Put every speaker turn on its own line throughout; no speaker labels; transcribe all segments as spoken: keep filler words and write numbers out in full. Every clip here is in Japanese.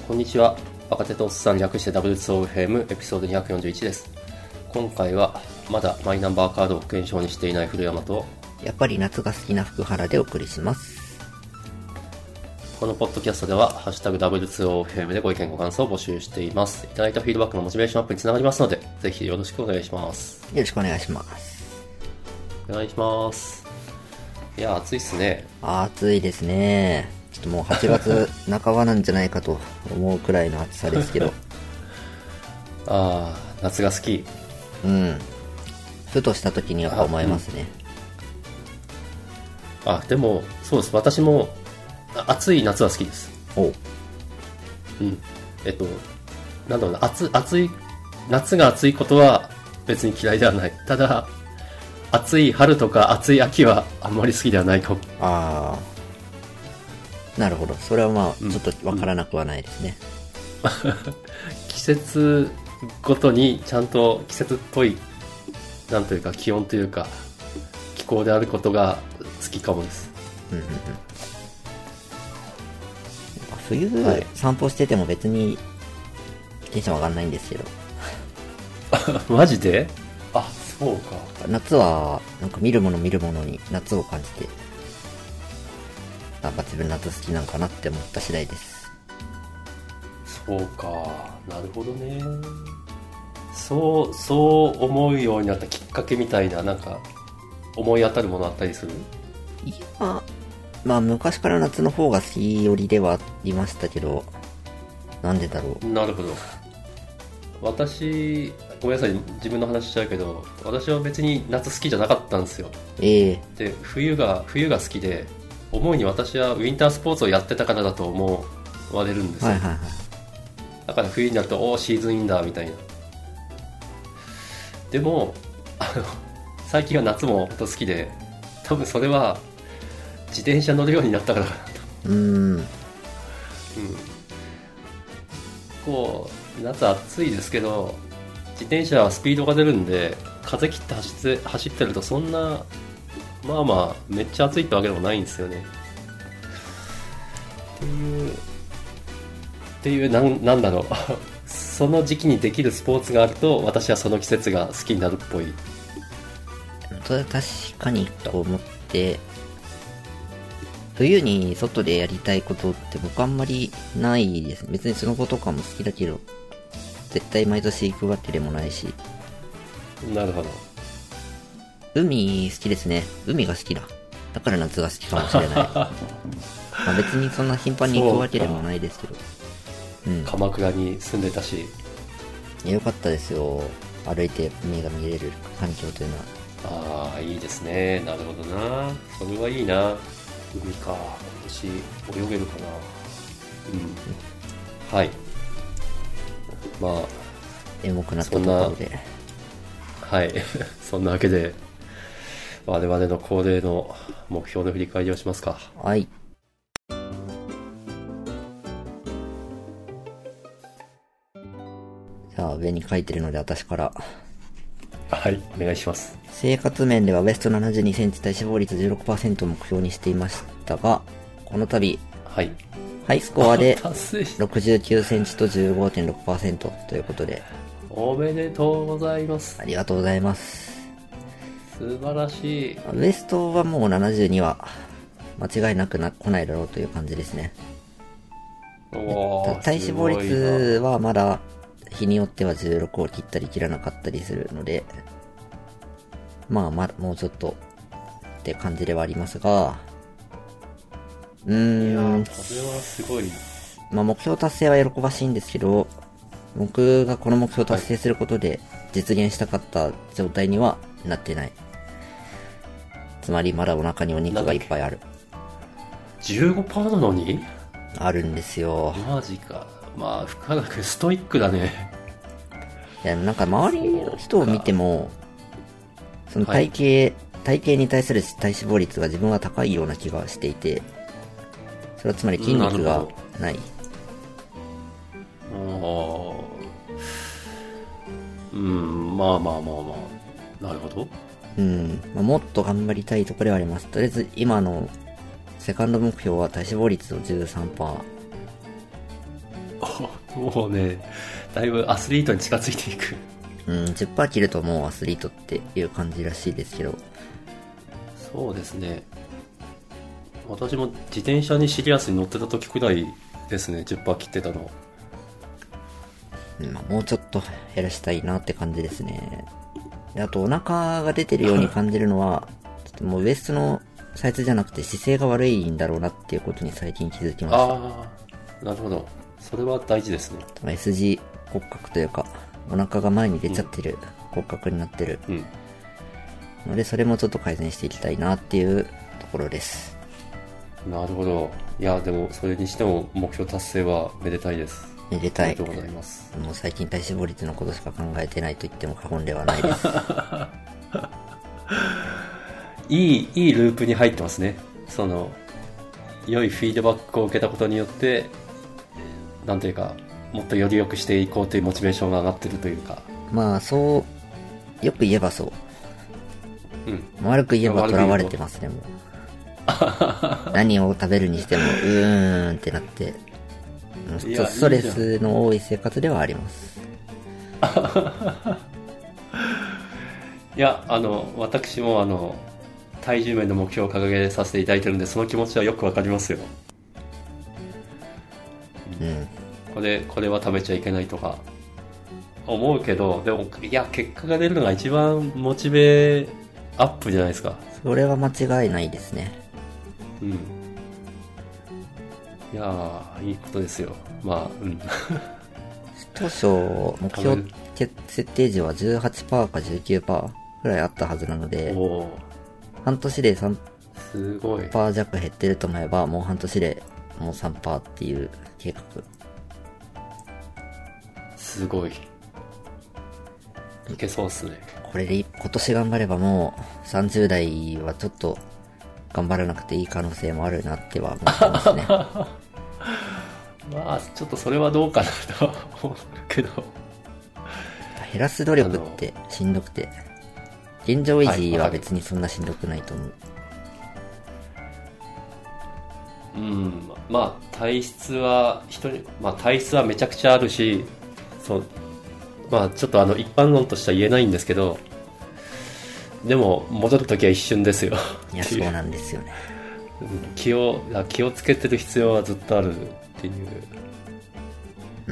こんにちは。若手とおっさん略して ダブリューツーオー エフエム エピソードにひゃくよんじゅういちです。今回はまだマイナンバーカードを保険証にしていない古山と、
やっぱり夏が好きな福原でお送りします。
このポッドキャストではハッシュタグ ダブリューツーオー エフエム でご意見ご感想を募集しています。いただいたフィードバックのモチベーションアップにつながりますので、ぜひよろしくお願いします。
よろしくお願いします。
お願いします。いや、暑いっすね。
暑いですね。ちょっともうはちがつなかばなんじゃないかと思うくらいの暑さですけど
ああ、夏が好き。
うん。ふとした時にやっぱ思いますね。
あ、うん、あ、でもそうです。私も暑い夏は好きです。
おう。
うん。えっとなんだろうな、暑暑い夏が暑いことは別に嫌いではない。ただ暑い春とか暑い秋はあんまり好きではないかも。
ああ、なるほど。それはまあちょっとわからなくはないですね、
うんうん、季節ごとにちゃんと季節っぽいなんというか気温というか気候であることが好きかもです。
うんうんうん。冬、はい、散歩してても別にテンション上がんないんですけど
マジで？あ、そうか。
夏はなんか見るもの見るものに夏を感じて、なんか自分夏好きなんかなって思った次第です。
そうか、なるほどね。そうそう思うようになったきっかけみたいな、なんか思い当たるものあったりする？
いや、まあ昔から夏の方が好き寄りではありましたけど、なんでだろう。
なるほど。私、ごめんなさい、自分の話しちゃうけど、私は別に夏好きじゃなかったんですよ。
ええー、
で、冬が冬が好きで、思うに私はウィンタースポーツをやってたからだと思われるんですよ。
はいはいはい。
だから冬になると、おーシーズンインだみたいな。でもあの最近は夏も本当好きで、多分それは自転車乗るようになったからかなと。
うーん、うん、
こう夏暑いですけど、自転車はスピードが出るんで、風切って走って走ってるとそんなまあまあめっちゃ暑いってわけでもないんですよね。っていうっていうなんなんだろうその時期にできるスポーツがあると、私はその季節が好きになるっぽい。
それは確かにと思って、冬に外でやりたいことって僕あんまりないです。別にスノボとかも好きだけど、絶対毎年行くわけでもないし。
なるほど。
海好きですね。海が好きだ。だから夏が好きかもしれない。まあ別にそんな頻繁に行くわけでもないですけど。うん、
鎌倉に住んでたし。
いや、よかったですよ。歩いて海が見れる環境というの
は。ああ、いいですね。なるほどな。それはいいな。海か。今年泳げるかな。うん。はい。まあ、
エモくなったところで。
はい。そんなわけで、我々の恒例の目標の振り返りをしますか。
はい。じゃあ上に書いてるので私から。
はい、お願いします。
生活面ではウエストななじゅうにセンチ体脂肪率 じゅうろくパーセント を目標にしていましたが、この度、
はい、
ハイスコアでろくじゅうきゅうセンチと じゅうごてんろくパーセント ということで、
おめでとうございます。
ありがとうございます。
素晴らしい。
ウエストはもうななじゅうには間違いなくな来ないだろうという感じですね。体脂肪率はまだ日によってはじゅうろくを切ったり切らなかったりするので、まあまあもうちょっとって感じではありますが、うーん、
いやー、それはすごい。
まあ目標達成は喜ばしいんですけど、僕がこの目標を達成することで実現したかった状態にはなってない。つまりまだお腹にお肉がいっぱいある。
じゅうごパーセント なのに
あるんですよ。
マジか。まあ深くストイックだね。
いや、なんか周りの人を見ても、その体型、はい、体型に対する体脂肪率が自分は高いような気がしていて、それはつまり筋肉がない。
ああ、うん、まあまあまあまあ、なるほど。
うん、まあ、もっと頑張りたいところではあります。とりあえず今のセカンド目標は体脂肪率を じゅうさんパーセント。
もうね、だいぶアスリートに近づいていく。
うん、じゅっパーセント 切るともうアスリートっていう感じらしいですけど。
そうですね。私も自転車にシリアスに乗ってた時くらいですね、じゅっパーセント 切ってたの。
うん、まあ、もうちょっと減らしたいなって感じですね。であとお腹が出てるように感じるのは、ちょっともうウエストのサイズじゃなくて姿勢が悪いんだろうなっていうことに最近気づきました。
ああ、なるほど。それは大事ですね。
S 字骨格というか、お腹が前に出ちゃってる骨格になってる。
うん。
ので、それもちょっと改善していきたいなっていうところです。
なるほど。いや、でも、それにしても目標達成はめでたいです。
めでたい。
ありがとうございます。
もう最近体脂肪率のことしか考えてないと言っても過言ではないです。
いい、いいループに入ってますね。その、良いフィードバックを受けたことによって、なんていうか、もっとより良くしていこうというモチベーションが上がってるというか。
まあ、そう、よく言えばそう。
うん。
悪く言えば囚われてますね、もう。何を食べるにしても、うーんってなって。ストレスの多い生活ではあります。
いや、あの、私もあの、体重面の目標を掲げさせていただいてるんで、その気持ちはよくわかりますよ。
うん。
これ、これは食べちゃいけないとか、思うけど、でも、いや、結果が出るのが一番モチベアップじゃないですか。
それは間違いないですね。
うん。いやー、いいことですよ。まあ、うん。
当初、目標設定時は じゅうはちパーセント か じゅうきゅうパーセント くらいあったはずなので、半年で さんパーセント 弱減ってると思えば、もう半年でもう さんパーセント っていう計画。
すごい。いけそうっすね。
これで今年頑張ればもうさんじゅう代はちょっと頑張らなくていい可能性もあるなっては思ってますね。
まあ、ちょっとそれはどうかなとは思うけど。
減らす努力ってしんどくて、現状維持は別にそんなしんどくないと思う。
うん、まあ体質は人に、まあ体質はめちゃくちゃあるし、そう、まあちょっとあの一般論としては言えないんですけど、でも戻るときは一瞬ですよ。
いや、そうなんですよね。
気を、気をつけてる必要はずっとあるっていう。
うん。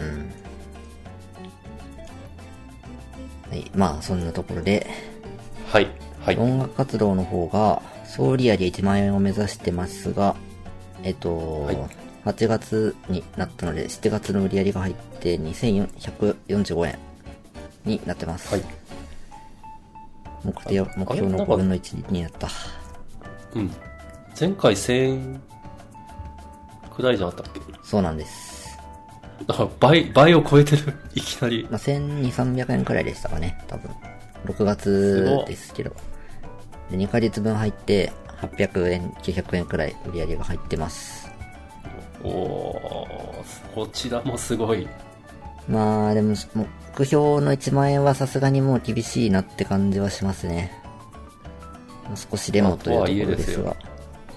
はい、まあそんなところで、
はい、はい。
音楽活動の方が総売上いちまん円を目指してますが、えっと、はい、はちがつになったので、しちがつの売り上げが入ってにせんひゃくよんじゅうごえんになってます。はい。目標、目標のごぶんのいちになった。
うん。前回せんえんくらいじゃなかったっけ？
そうなんです。
だから倍、倍を超えてる。いきなり。
まあ、せんにひゃく、さんびゃくえんくらいでしたかね、多分。ろくがつですけど。で、にかげつぶん入って、はっぴゃくえん、きゅうひゃくえんくらい売り上げが入ってます。
おー、こちらもすごい。
まあ、でも、目標のいちまん円はさすがにもう厳しいなって感じはしますね。もう少しでもというところですが。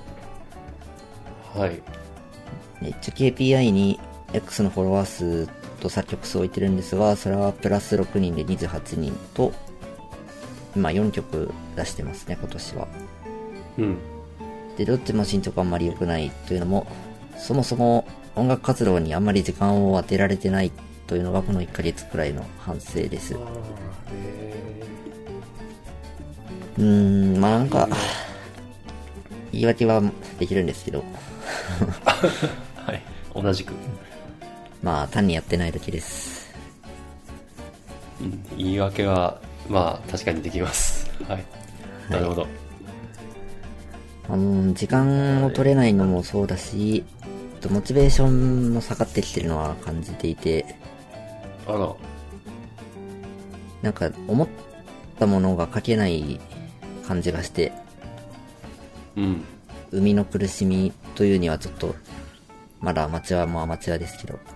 はい。
一応 ケーピーアイ に X のフォロワー数と作曲数を置いてるんですが、それはプラスろくにんでにじゅうはちにんと、今よんきょく出してますね、今年は。
うん。
で、どっちも進捗あんまり良くないというのも、そもそも音楽活動にあんまり時間を当てられてないというのがこのいっかげつくらいの反省です。うーん、まあなんか、言い訳はできるんですけど。
はい、同じく。
まあ単にやってないだけです。
うん、言い訳は、まあ確かにできます。はい。なるほど。はい、
あの、時間を取れないのもそうだし、モチベーションも下がってきてるのは感じていて、
あら。
なんか思ったものが書けない感じがして、
うん。
生みの苦しみというにはちょっと、まだアマチュアもアマチュアですけど。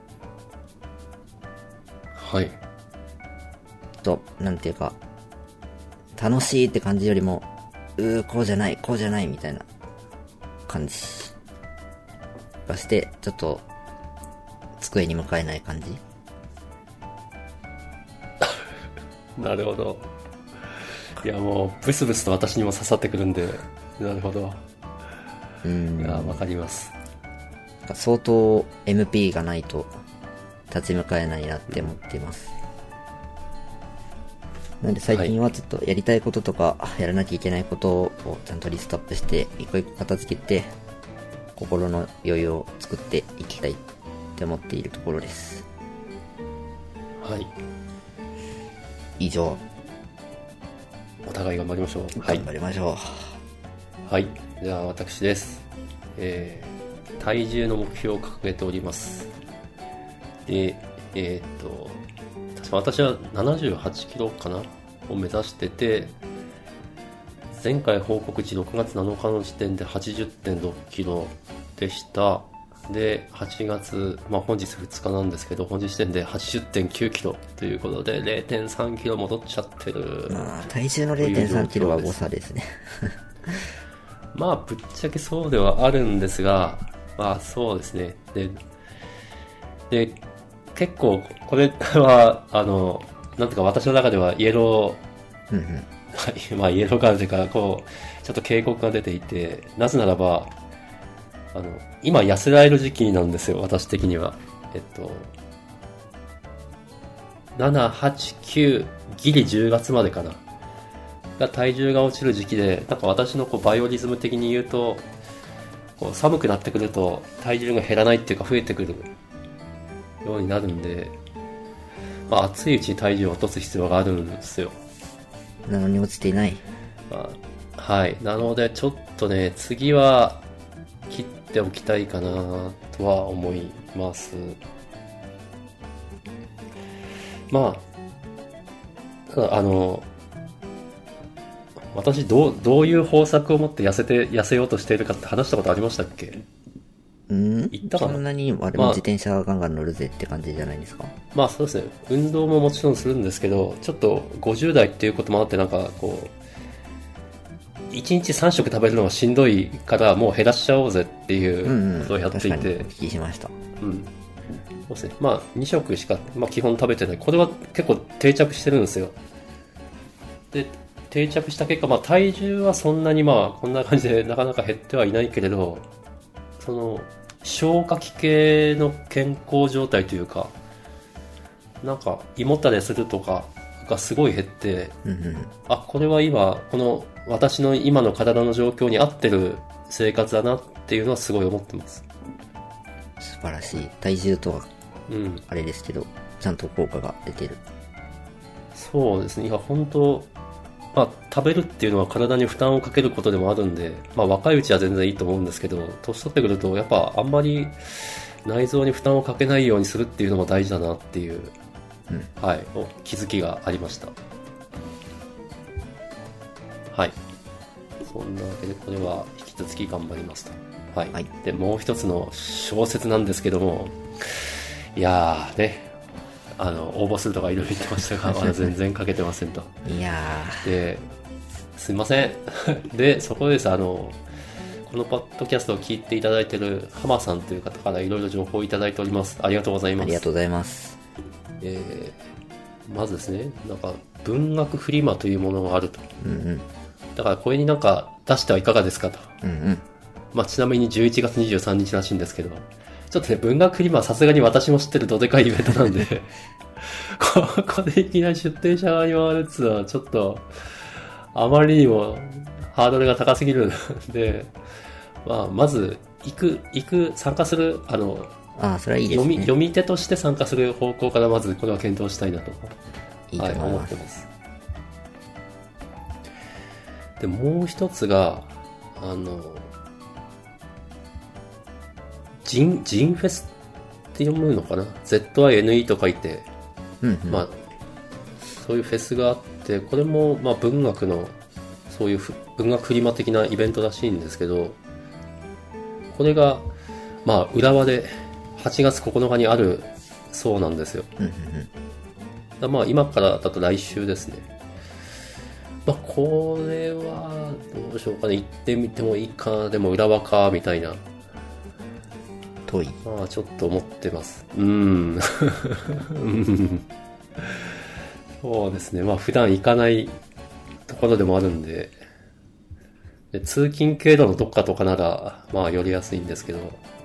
はい。
と、なんていうか、楽しいって感じよりも、うー、こうじゃない、こうじゃないみたいな感じがして、ちょっと、 机に向かえない感じ。
なるほど。いやもうブスブスと私にも刺さってくるんで、なるほど。
うん。
いやわかります。
相当 エムピー がないと立ち向かえないなって思っています。なんで最近はちょっとやりたいこととかやらなきゃいけないことをちゃんとリストアップして一個一個片付けて心の余裕を作っていきたいって思っているところです。
はい。
以上。
お互い頑張りましょう。
頑張りましょ
う。はい。じゃあ私です。えー、体重の目標を掲げております。で、えー、っと、私はななじゅうはちキロかなを目指してて、前回報告時ろくがつなのかの時点で はちじゅってんろくキロでした。で、はちがつ、まあ本日ふつかなんですけど、本日時点で はちじゅってんきゅうキロということで れいてんさんキロ戻っちゃってる。
まあ体重の れいてんさんキロは誤差ですね。
まあぶっちゃけそうではあるんですが、まあそうですね。で、で結構これはあのなんとか私の中ではイエロー、うんうん、まあイエローカードというかこうちょっと警告が出ていて、なぜならばあの今痩せられる時期なんですよ、私的には。えっとなな、はち、きゅうギリじゅうがつまでかなが体重が落ちる時期で、なんか私のこうバイオリズム的に言うとこう寒くなってくると体重が減らないっていうか増えてくるようになるんで、まあ、暑いうちに体重を落とす必要があるんですよ。
なのに落ちていない。
まあ、はい。なのでちょっとね、次は切っておきたいかなとは思います。まあ、ただあの私どうどういう方策を持って痩せて痩せようとしているかって話したことありましたっけ？
うん
言ったかな。
そんなにあれも自転車ガンガン乗るぜって感じじゃないですか。
まあそうですね。運動ももちろんするんですけど、ちょっとごじゅう代っていうこともあってなんかこういちにちさん食食べるのがしんどいからもう減らしちゃおうぜっていうことをやっていて、うんうん、確かに
お聞きしました。
うん。そうですね。まあに食しか、まあ、基本食べてない。これは結構定着してるんですよ。で定着した結果、まあ体重はそんなにまあこんな感じでなかなか減ってはいないけれど、その消化器系の健康状態というか、なんか胃もたれするとかがすごい減って、
うんうん、
あ、これは今この私の今の体の状況に合ってる生活だなっていうのはすごい思ってます。
素晴らしい。体重とは
うん
あれですけど、ちゃんと効果が出てる。
そうですね。いや本当、まあ食べるっていうのは体に負担をかけることでもあるんで、まあ若いうちは全然いいと思うんですけど、年取ってくるとやっぱあんまり内臓に負担をかけないようにするっていうのも大事だなっていう、
うん、
はい、気づきがありました。はい。そんなわけでこれは引き続き頑張りますと。はい。
はい、
で、もう一つの小説なんですけども、いやーね、あの、応募するとかいろいろ言ってましたが、まだ全然書けてませんと。
いや
ー。で、すいません。で、そこです、あの、このポッドキャストを聞いていただいている浜さんという方からいろいろ情報をいただいております。ありがとうございます。
ありがとうございます。
えー、まずですね、なんか文学フリマというものがあると。
うんうん。
だからこれになんか出してはいかがですかと。
うんうん。
まあちなみにじゅういちがつにじゅうさんにちらしいんですけど、ちょっとね、文学フリマはさすがに私も知ってるどでかいイベントなんで、ここでいきなり出展者側に回るっつうのはちょっと、あまりにもハードルが高すぎるので、まあまず、行く、行く、参加する、あの、
ああ、それはいいですね。
読み、読み手として参加する方向からまずこれは検討したいなと、
いいと思います。
はい、思ってます。で、もう一つが、あの、ジン、ジンフェスって読むのかな ?ゼットアイエヌイー と書いて、
うんうん、
まあ、そういうフェスがあって、これも、まあ、文学の、そういう文学フリマ的なイベントらしいんですけど、これが、まあ、浦和ではちがつここのかにあるそうなんですよ。
うんうん
うん、まあ、今からだと来週ですね。まあ、これは、どうでしょうかね。行ってみてもいいかな、でも浦和か、みたいな
遠い。
まあちょっと思ってます。うーん。うんそうですね。まあ普段行かないところでもあるんで、で通勤経路のどっかとかなら、まあ寄りやすいんですけど、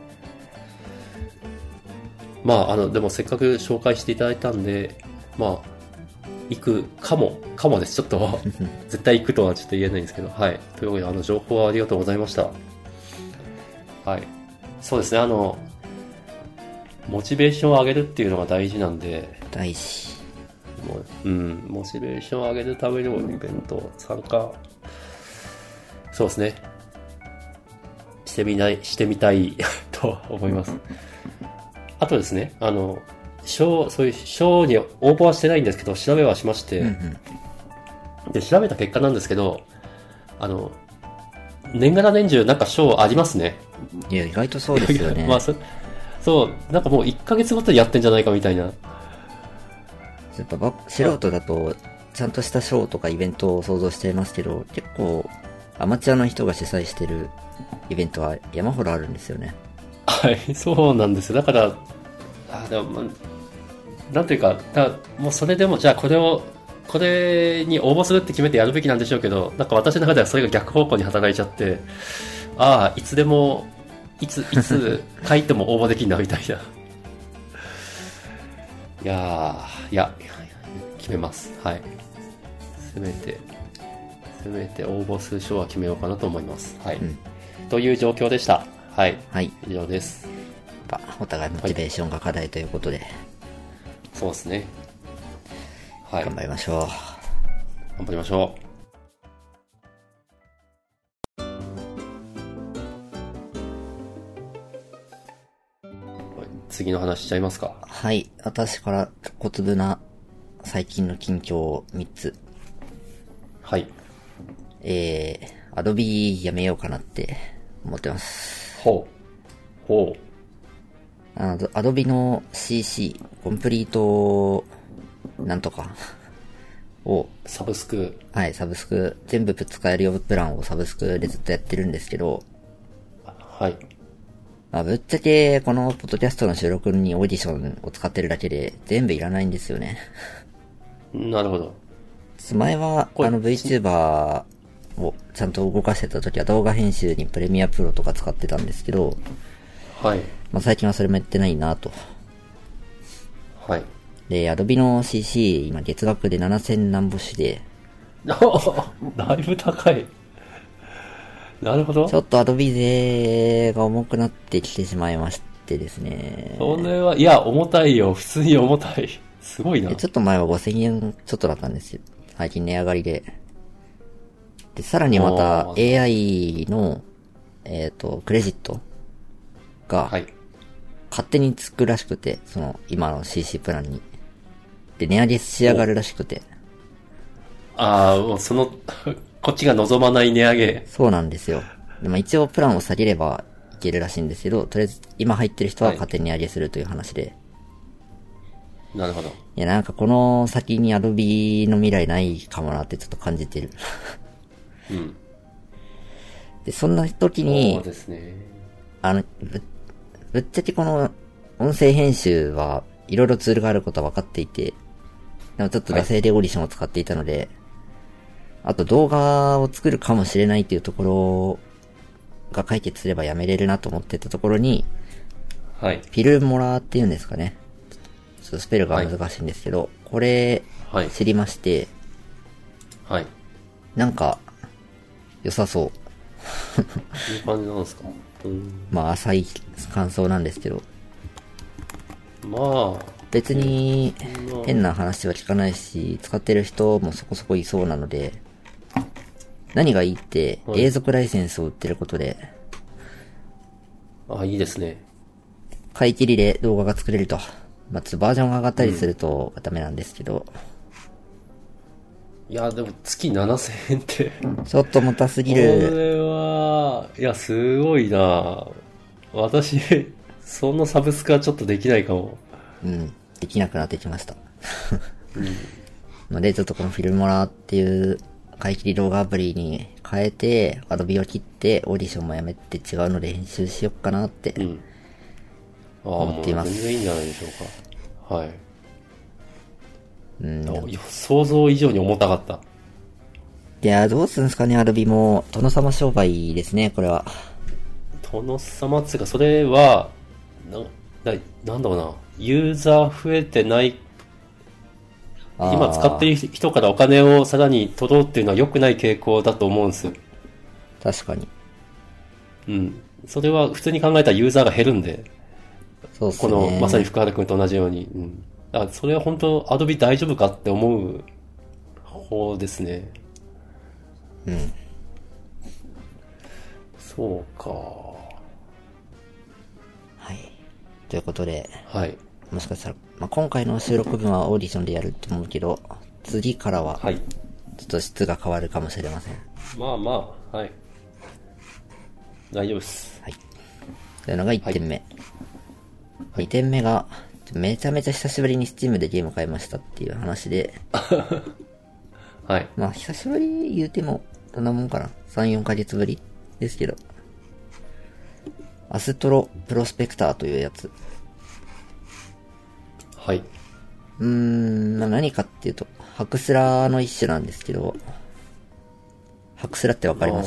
まああの、でもせっかく紹介していただいたんで、まあ、行くかも、かもです。ちょっと、絶対行くとはちょっと言えないんですけど、はい。というわけで、あの、情報はありがとうございました。はい。そうですね、あの、モチベーションを上げるっていうのが大事なんで、
大事。
もう、うん、モチベーションを上げるためにもイベント参加、そうですね。してみない、してみたいと思います。あとですね、あの、賞、そういう賞に応募はしてないんですけど、調べはしまして、
うんうん、
で、調べた結果なんですけど、あの、年がら年中なんか賞ありますね。
いや、意外とそうですよね。
まあそ、そう、なんかもういっかげつごとにやってんじゃないかみたいな。
やっぱば素人だと、ちゃんとしたショーとかイベントを想像していますけど、結構、アマチュアの人が主催してるイベントは山ほどあるんですよね。
はい、そうなんですよ。だから、あでも、まあ、なんていうか、だもうそれでも、じゃあこれを、これに応募するって決めてやるべきなんでしょうけど、なんか私の中ではそれが逆方向に働いちゃって、ああ、いつでも、いつ、いつ書いても応募できるんだみたいな。いやー、いや、決めます。はい。せめて、せめて応募する賞は決めようかなと思います。はい。うん、という状況でした。はい。
はい。
以上です。
やっぱお互いモチベーションが課題ということで。はい、
そうですね。はい。
頑張りましょう。
頑張りましょう。次の話しちゃいますか。
はい。私から小粒な最近の近況をみっつ。
はい。
えー、アドビやめようかなって思ってます。
ほう。ほう。
あの、アドビの シーシー、コンプリート、なんとかを、
サブスク。
はい、サブスク、全部使えるよプランをサブスクでずっとやってるんですけど、
はい。
まあ、ぶっちゃけ、このポッドキャストの収録にオーディションを使ってるだけで、全部いらないんですよね。
なるほど。
前は、あの VTuber をちゃんと動かしてた時は動画編集にプレミアプロとか使ってたんですけど、
はい。
まあ最近はそれもやってないなと。
はい。
で、Adobe の シーシー、今月額でななせん何ぼしで、
だいぶ高い。なるほど。
ちょっと Adobe 税が重くなってきてしまいましてですね。
それは、いや、重たいよ。普通に重たい。すごいな。
ちょっと前はごせんえんちょっとだったんですよ。最近値上がりで。で、さらにまた エーアイ の、えっと、クレジットが、勝手につくらしくて、その、今の シーシー プランに。で、値上げし上がるらしくて。
ああ、もうその、こっちが望まない値上げ。
そうなんですよ。でも一応プランを下げればいけるらしいんですけど、とりあえず今入ってる人は勝手に値上げするという話で。
はい、なるほど。
いや、なんかこの先に Adobe の未来ないかもなってちょっと感じてる。
うん。
で、そんな時に、
そうですね。
あの、ぶ、ぶっちゃけこの音声編集はいろいろツールがあることは分かっていて、でもちょっと惰性でオーディションを使っていたので、はい、あと動画を作るかもしれないっていうところが解決すればやめれるなと思ってたところに、
はい。
フィルモラーっていうんですかね。ちょっとスペルが難しいんですけど、はい、これ、知りまして、
はい。
なんか、良さそう。
いい感じなんですか？うん、
まあ、浅い感想なんですけど。
まあ。
別に、変な話は聞かないし、使ってる人もそこそこいそうなので、何がいいって、永続ライセンスを売ってることで、
はい、あ、いいですね。
買い切りで動画が作れると。まあ、ちょっとバージョンが上がったりするとダメなんですけど。
うん、いや、でも月ななせんえんって。
ちょっと重たすぎる。
これは、いや、すごいな私、そのサブスクはちょっとできないかも。
うん。できなくなってきました。うん、ので、ちょっとこのフィルモラーっていう買い切り動画アプリに変えて、Adobeを切って、オーディションもやめて違うので編集しよっかなって
ああ、もう全
思っています。
然いいんじゃないでしょうか。はい。
うん。
いや想像以上に重たかった。
いや、どうするんですかね、アルビも。殿様商売ですね、これは。
殿様っつうか、それは、な、な、なんだろうな。ユーザー増えてない、今使ってる人からお金をさらに取ろうっていうのは良くない傾向だと思うんですよ。
確かに。
うん。それは普通に考えたらユーザーが減るんで。
そうっすね。
この、まさに福原くんと同じように。うん。だからそれは本当、アドビ大丈夫かって思う方ですね。
うん。
そうか。
はい。ということで、
はい。
もしかしたら、まあ、今回の収録分はオーディションでやると思うけど、次からは、
はい。
ちょっと質が変わるかもしれません。
まあまあ、はい。大丈夫です。
はい。というのがいってんめ。はい、にてんめが、めちゃめちゃ久しぶりに Steam でゲーム買いましたっていう話で、
はい。
まあ久しぶり言うても、どんなもんかな。さん、よんかげつぶりですけど。アストロプロスペクターというやつ。
はい。
うーん、まあ何かっていうと、ハクスラの一種なんですけど、ハクスラってわかります？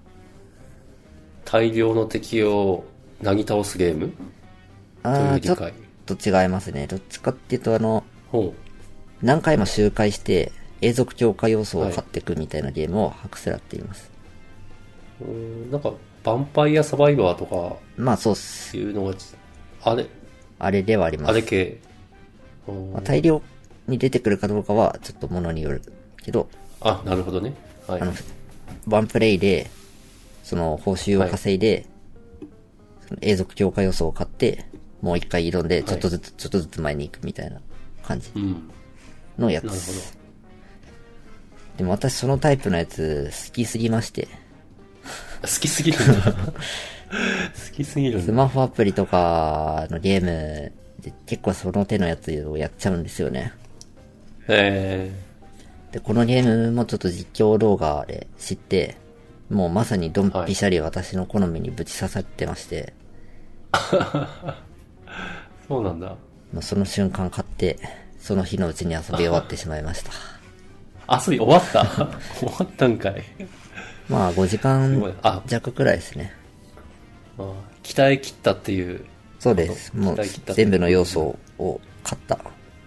大量の敵をなぎ倒すゲームという
あー、ちょっ
理解。
と違いますね。どっちかっていうとあの、
ほ
何回も周回して、永続強化要素を買っていくみたいなゲームをハクスラって言います。
う。うーん、なんか、ヴァンパイアサバイバーとか
まあそうっす。
いうのが、あれ、
あれではあります。
あれ系。
まあ、大量に出てくるかどうかはちょっとものによるけど、
あ、なるほどね。はい
あ。の、ワンプレイで、その報酬を稼いで、その永続強化要素を買って、もう一回挑んで、ちょっとずつ、ちょっとずつ前に行くみたいな感じ
うん。
のやつ。
なるほど。
でも私そのタイプのやつ好きすぎまして、
好きすぎるんだ。好きすぎるんだ。
スマホアプリとかのゲームで結構その手のやつをやっちゃうんですよね。
へ
で、このゲームもちょっと実況動画で知って、もうまさにドンピシャリ私の好みにぶち刺さってまして、
ー。そうなんだ。
もうその瞬間買って、その日のうちに遊び終わってしまいました。
遊び終わった終わったんかい。
まあごじか
すごい
ん
あ
弱くらいですね。
あー鍛え切ったっていう。
そうです。もう
鍛え切った
全部の要素を買った。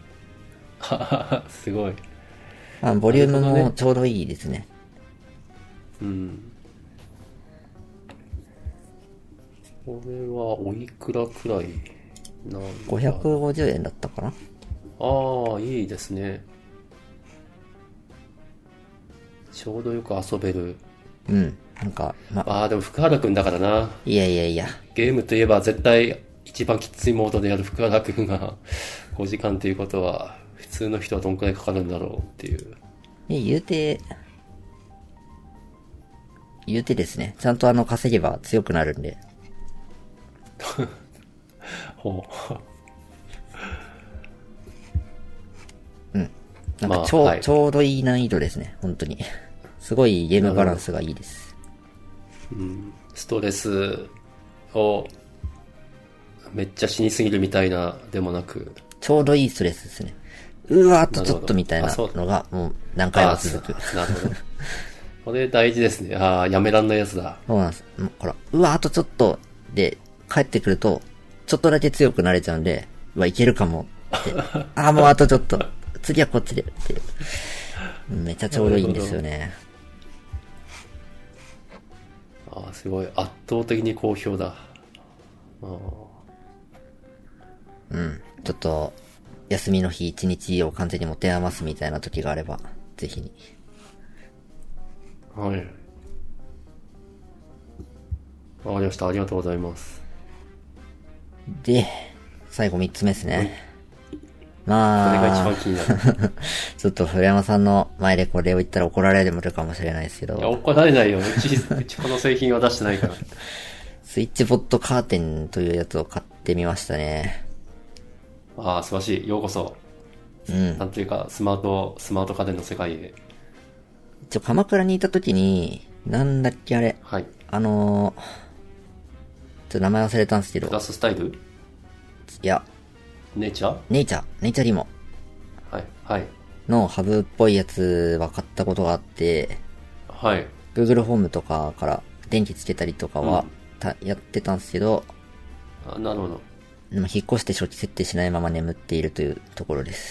すごい。
あ、ボリューム
なるほどね
もちょうどいいですね。
うん。これはおいくらくらいなんだ。
ごひゃくごじゅうえんだったかな。
ああ、いいですね。ちょうどよく遊べる。
うん。なんか、ま、
ああ、でも福原くんだからな。
いやいやいや。
ゲームといえば絶対一番きついモードでやる福原くんがごじかんということは、普通の人はどんくらいかかるんだろうっていう。
え、言うて、言うてですね。ちゃんとあの稼げば強くなるんで。
ほ
なんかちょう、
まあはい
ちょうどいい難易度ですね。本当に。すごいゲームバランスがいいです。
う。うん。ストレスをめっちゃ死にすぎるみたいなでもなく。
ちょうどいいストレスですね。うわーあとちょっ
なるほど
とみたいな
あそう
のがもう何回も続く。
あなるほど。これ大事ですね。ああ、やめらんないやつだ。
そうなんです。もうほら、うわあとちょっとで帰ってくると、ちょっとだけ強くなれちゃうんで、うわ、いけるかもって。あーもうあとちょっと。次はこっちでっていう。めっちゃちょうどいいんですよね。
ああ、すごい。圧倒的に好評だ。ああ
うん。ちょっと、休みの日一日を完全に持て余すみたいな時があれば、ぜひに。
はい。わかりました。ありがとうございます。
で、最後三つ目ですね。
これ
まあ、
が一番気になる。
ちょっと古山さんの前でこれを言ったら怒られるかもしれないですけ
いや、
ど、
怒られないよ。うち、うちこの製品は出してないから。
スイッチボットカーテンというやつを買ってみましたね。
ああ、素晴らしい。ようこそ。
うん。
なんていうか、スマート、スマート家電の世界へ。
一応鎌倉にいた時に、なんだっけあれ、
はい。
あのー、ちょっと名前忘れたんですけど、
プラススタイル
いや、
ネイチャー
ネイチャー、ネイチャーリモ
はいはい
のハブっぽいやつは買ったことがあって、
はい。
Google ホームとかから電気つけたりとかは、たやってたんですけど、
あ、なるほど。
でも引っ越して初期設定しないまま眠っているというところです。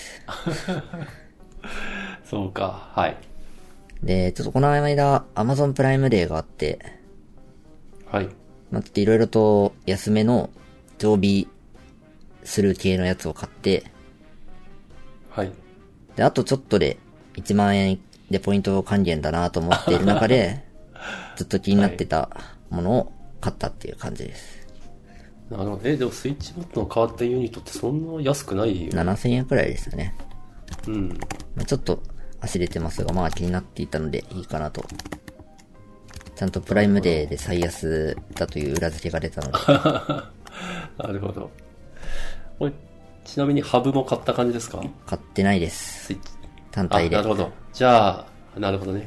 そうか、はい
で、ちょっとこの間 Amazon プライムデーがあって、
はい
まあ、ちょっといろいろと安めの常備する系のやつを買って、
はい
で、あとちょっとでいちまん円でポイント還元だなと思っている中で、ずっと気になってたものを買ったっていう感じです。
なるほど。え、でもスイッチボットの変わったユニットってそんな安くないよ。
ななせんえんくらいでしたね。
うん。
まあ、ちょっと足出てますが、まあ気になっていたのでいいかなと。ちゃんとプライムデーで最安だという裏付けが出たので。
なるほど。これ、ちなみにハブも買った感じですか？
買ってないです。
スイッチ。
単体で。
あ、なるほど。じゃあ、なるほどね。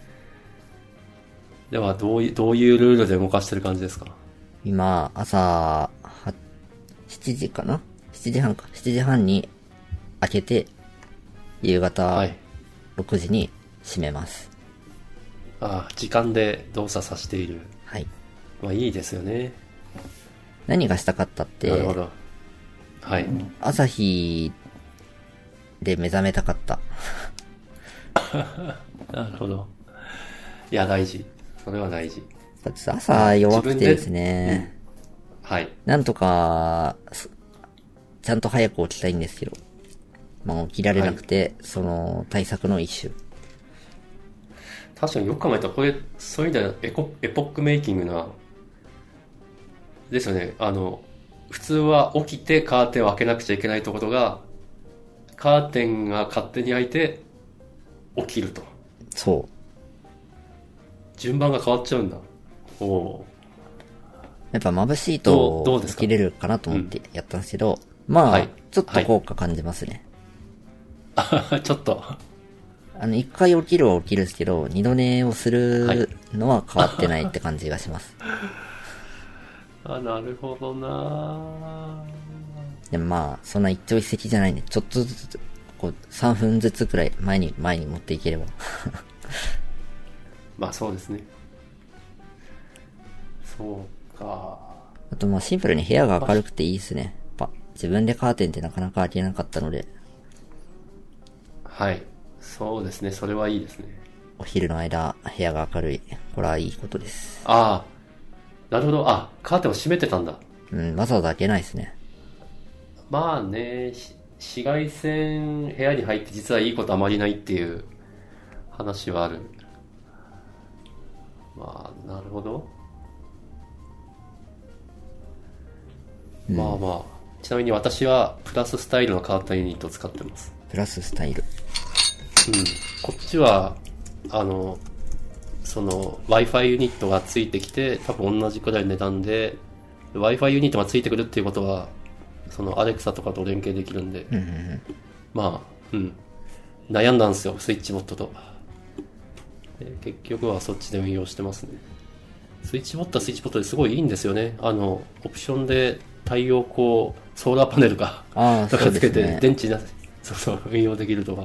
では、どういう、どういうルールで動かしてる感じですか？
今、朝、は、しちじかな ?しち 時半か。しちじはんに開けて、夕方ろくじに閉めます。
ああ、時間で動作させている。
はい。
まあいいですよね。
何がしたかったって、
なるほど。はい。
朝日で目覚めたかった。
なるほど。いや、大事。それは大事。
だって朝弱くてですね、
うん、はい。
なんとか、ちゃんと早く起きたいんですけど、まあ起きられなくて、はい、その対策の一種。
確かによく考えたら、これ、そういう意味ではエコ、エポックメイキングな、ですよね。あの、普通は起きてカーテンを開けなくちゃいけないところが、カーテンが勝手に開いて、起きると。
そう。
順番が変わっちゃうんだ。おお。
やっぱ眩しいと起きれるかなと思ってやったんですけど、うん、まあ、はい、ちょっと効果感じますね。
はい、ちょっと。
あの、一回起きるは起きるんですけど、二度寝をするのは変わってないって感じがします。
はい、あ、なるほどな。
でもまあ、そんな一朝一夕じゃないんで、ちょっとずつ、こう、さんぷんずつくらい前に、前に持っていければ。
まあそうですね。そうか。
あとまあシンプルに部屋が明るくていいですね。やっぱ自分でカーテンってなかなか開けなかったので。
はい。そうですね。それはいいですね。
お昼の間、部屋が明るい。これはいいことです。
ああ。なるほど。あ、カーテンを閉めてたんだ。
うん、わざわざ開けないですね。
まあね、紫外線部屋に入って実はいいことあまりないっていう話はある。まあ、なるほど。うん、まあまあ。ちなみに私はプラススタイルのカーテンユニットを使ってます。
プラススタイル。
うん。こっちは、あの、その Wi-Fi ユニットがついてきて、多分同じくらいの値段で、Wi-Fi ユニットがついてくるっていうことは、その Alexa とかと連携できるんで、
うんうんうん、
まあ、うん。悩んだんですよ、スイッチボットと。結局はそっちで運用してますね。スイッチボットはスイッチボットですごいいいんですよね。あの、オプションで太陽光、ソーラーパネルが、
あ
とかつけて、電池な、そうそう、運用できるとか。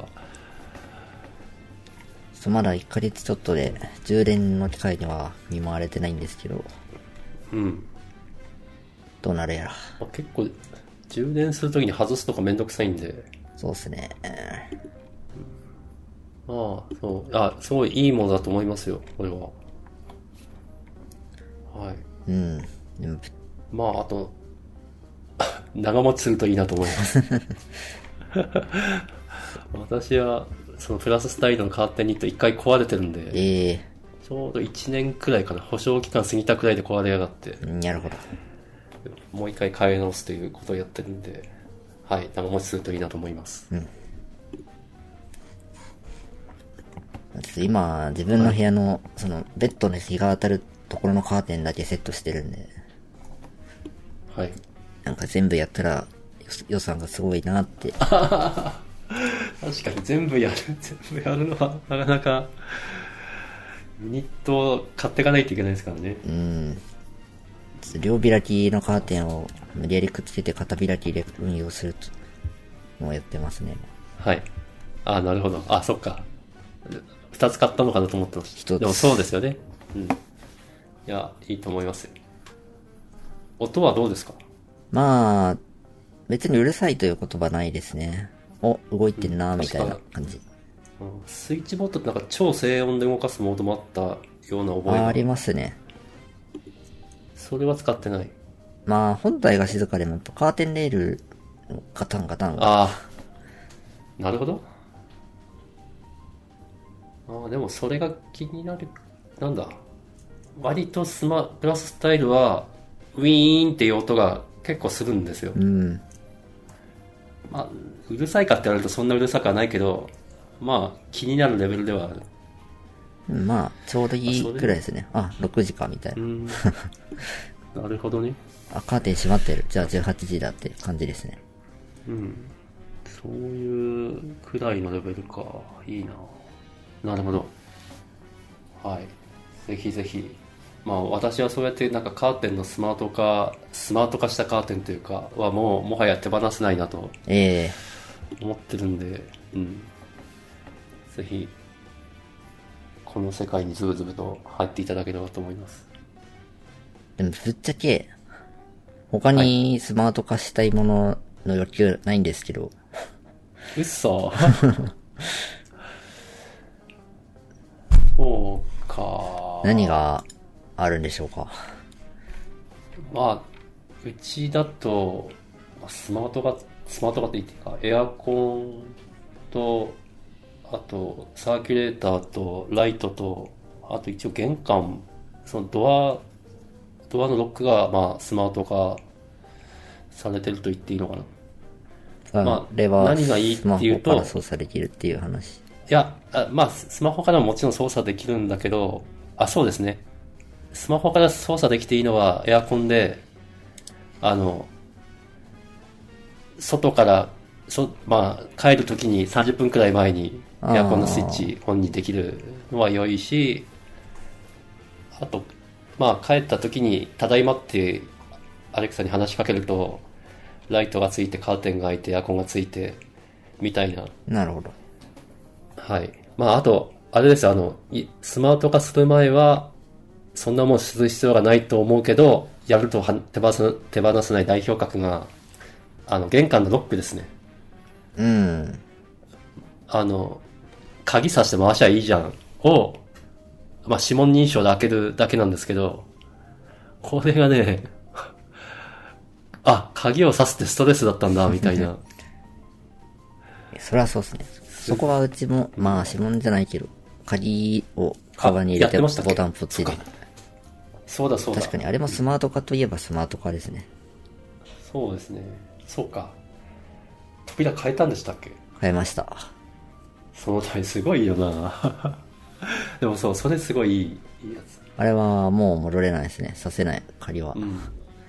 まだいっかげつちょっとで、充電の機会には見舞われてないんですけど。
うん。
どうなるやら。
結構、充電するときに外すとかめんどくさいんで。
そうですね。
ああ、そう。あ、すごいいいものだと思いますよ、これは。はい。
うん。でも
まあ、あと、長持ちするといいなと思います。私は、そのプラススタイルのカーテンニット一回壊れてるんで、
ええ
ー、ちょうどいちねんくらいかな、保証期間過ぎたくらいで壊れやがって。
なるほど。
もう一回変え直すということをやってるんで、はい、長持ちするといいなと思います。
うん。今、自分の部屋の、はい、その、ベッドの日が当たるところのカーテンだけセットしてるんで。
はい。
なんか全部やったら、予算がすごいなって。
確かに全部やる、全部やるのは、なかなか、ユニットを買っていかないといけないですからね。
うん。 両開きのカーテンを無理やりくっつけて片開きで運用するのをやってますね。
はい。あ、なるほど。あ、そっか。二つ買ったのかなと思ってました。
一つ。
でもそうですよね。うん。いや、いいと思いますよ。音はどうですか？
まあ、別にうるさいという言葉ないですね。お、動いてんなーみたいな感じ。
うん、スイッチボットってなんか超静音で動かすモードもあったような覚えが。
あ、ありますね。
それは使ってない。
まあ、本体が静かでも、カーテンレールのガタンガタンが。
ああ。なるほど。ああ、でもそれが気になる。なんだ。割とスマ、プラススタイルは、ウィーンっていう音が結構するんですよ。
うん。
まあ、うるさいかって言われるとそんなうるさくはないけど、まあ、気になるレベルではある。
まあ、ちょうどいいくらいですね。あ、ろくじかみたいな。
うん。なるほどね。
あ、カーテン閉まってる。じゃあじゅうはちじだって感じですね。
うん。そういうくらいのレベルか。いいな。なるほど。はい。ぜひぜひ。まあ私はそうやってなんかカーテンのスマート化、スマート化したカーテンというかはもうもはや手放せないなと
ええ
思ってるんで、うん。ぜひ、この世界にズブズブと入っていただければと思います。
でもぶっちゃけ、他にスマート化したいものの欲求ないんですけど。
うっそそうか。
何があるんでしょうか。
まあ、うちだと、スマート化、スマート化って言っていいか、エアコンと、あと、サーキュレーターと、ライトと、あと一応玄関、そのドア、ドアのロックが、まあ、スマート化されてると言っていいのかな。まあ
あれは、
何がいいっていうと
スマホから操作できるっていう話。
いや、あまあ、スマホからももちろん操作できるんだけど、あ、そうですね。スマホから操作できていいのはエアコンで、あの、外から、そ、まあ、帰るときにさんじゅっぷんくらい前にエアコンのスイッチオンにできるのは良いし、あと、まあ、帰ったときに、ただいまってアレクサに話しかけると、ライトがついて、カーテンが開いて、エアコンがついて、みたいな。
なるほど。
はい。まあ、あと、あれですよ、あの、いスマート化する前は、そんなもんする必要がないと思うけど、やるとは手放す、手放せない代表格が、あの、玄関のロックですね。
うん。
あの、鍵さして回しゃいいじゃん。を、まあ、指紋認証で開けるだけなんですけど、これがね、あ、鍵を挿すってストレスだったんだ、みたいな。
それはそうですね。そこはうちも、まあ指紋じゃないけど、鍵をカバンに入れてボタンポチで。
そうだそうだ。
確かにあれもスマート化といえばスマート化ですね。
そうですね。そうか。扉変えたんでしたっけ？
変えました。
そのためすごいよな。でもそう、それすごいいい、いいやつ。
あれはもう戻れないですね。させない、鍵は。
うん。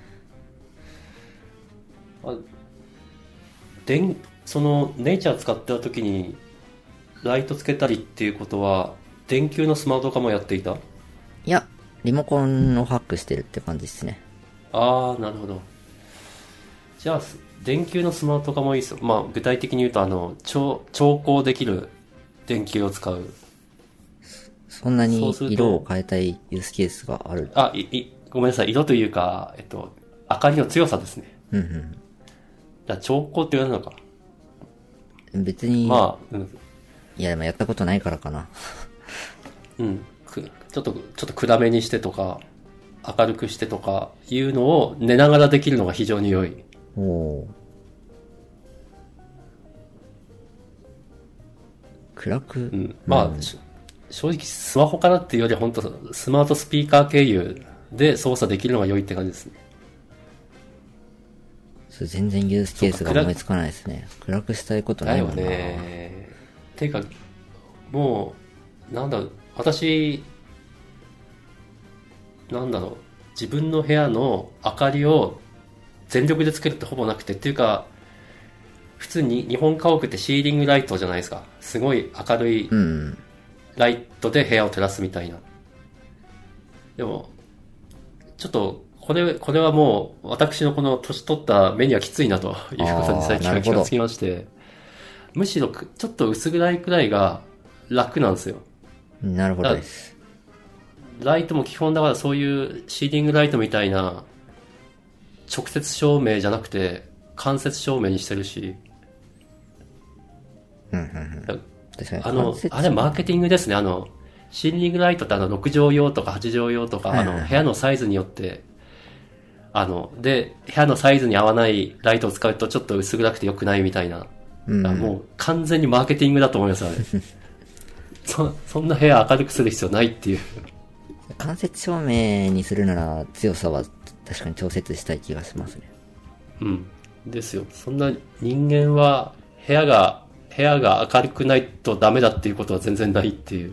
あ、電、その、ネイチャー使ってた時に、ライトつけたりっていうことは、電球のスマート化もやっていた？
いや、リモコンをハックしてるって感じですね。
ああ、なるほど。じゃあ、電球のスマート化もいいですよ。まあ、具体的に言うと、あの、調、調光できる電球を使う。
そんなに色を変えたいユースケースがある？
あ、い、い、ごめんなさい。色というか、えっと、明かりの強さですね。
うんうん。
じゃあ、調光って言われるのか。
別に、
まあ、うん。
いやでもやったことないからかな。
うん。く、ちょっと、ちょっと暗めにしてとか、明るくしてとかいうのを寝ながらできるのが非常に良い。
おー。暗く、
うん。まあ、うん、正直スマホからっていうより本当スマートスピーカー経由で操作できるのが良いって感じですね。
それ全然ユースケースが思いつかないですね。暗くしたいことないもんな。
だよね。ていうか、もう、なんだろう、私、なんだろう、自分の部屋の明かりを全力でつけるってほぼなくて、っていうか、普通に日本家屋ってシーリングライトじゃないですか。すごい明るいライトで部屋を照らすみたいな。でも、ちょっとこれ、これはもう、私のこの年取った目にはきついなということに最近は気がつきまして、むしろちょっと薄暗いくらいが楽なんですよ。
なるほどです。
ライトも基本だからそういうシーリングライトみたいな直接照明じゃなくて間接照明にしてるし。
うんうんうん。確かに。
あの、あれマーケティングですね。あの、シーリングライトってあのろくじょうようとかはちじょうようとか、はいはいはい、あの部屋のサイズによって、あの、で、部屋のサイズに合わないライトを使うとちょっと薄暗くて良くないみたいな。うん、もう完全にマーケティングだと思います、あれ。そ、そんな部屋明るくする必要ないっていう。
間接照明にするなら強さは確かに調節したい気がしますね。
うん。ですよ。そんな人間は部屋が、部屋が明るくないとダメだっていうことは全然ないっていう。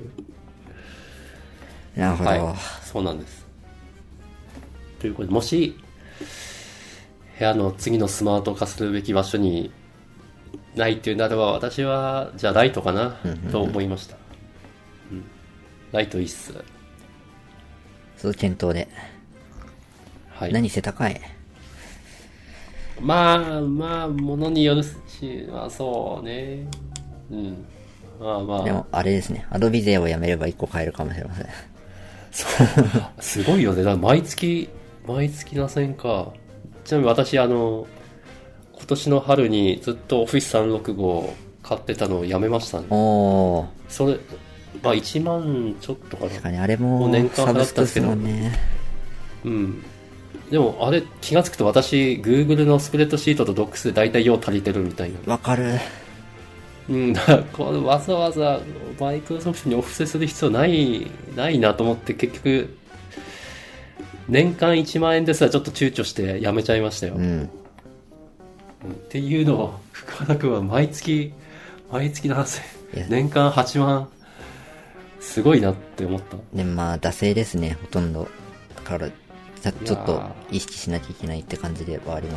なるほど。はい、
そうなんです。ということで、もし、部屋の次のスマート化するべき場所にないっていうならば、私は、じゃあライトかな、うんうんうん、と思いました。うん。ライトいいっす。
そう、検討で。はい。何せ高い。
まあ、まあ、ものによるし、まあそうね。うん。まあまあ。
でも、あれですね。アドビ勢をやめればいっこ買えるかもしれません。
そう。すごいよね。だから毎月、毎月なせんか。ちなみに私、あの、今年の春にずっとオフィスさんろくご買ってたのをやめましたね。
おー。
それ、まあいちまんちょっとかな。
確かにあれも
年間払ったんですけど。
サブスクですもんね。
うん。でもあれ気がつくと私 Google のスプレッドシートと Docs で大体用足りてるみたいな。
わかる。
うん、だからこれわざわざマイクロソフトにお布施する必要ないないなと思って結局年間いちまんえんですらちょっと躊躇してやめちゃいましたよ。うん。っていうのを深田君は毎月毎月ななせん年間はちまんすごいなって思った。
でまあ惰性ですねほとんどだからちょっと意識しなきゃいけないって感じではあります。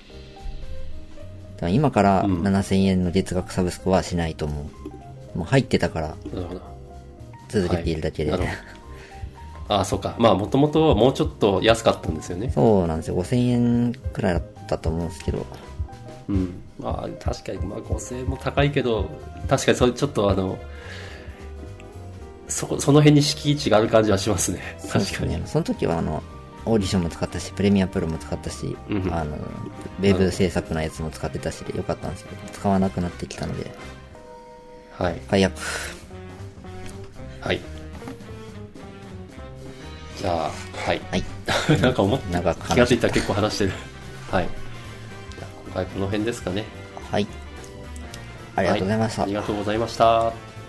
だ今からななせんえんの月額サブスクはしないと思う。もう入ってたから続けているだけで、ね。はい、
ああそうか。まあもともとはもうちょっと安かったんですよね。
そうなんですよ。ごせんえんくらいだったと思うんですけど。
うん。まあ確かにまあごせんえんも高いけど確かにそれちょっとあのそこその辺に敷地がある感じはしますね。確かに。
その時はあのオーディションも使ったしプレミアプロも使ったし、うん、あのウェブ制作のやつも使ってたしでよかったんですけど使わなくなってきたので、
はい。
解約。
はい。じゃあはい。
はい。
なんか思って気がついたら結構話してる。はい。じゃあ今回この辺ですかね。
はい。ありがとうございました。
はい、ありがとうございました。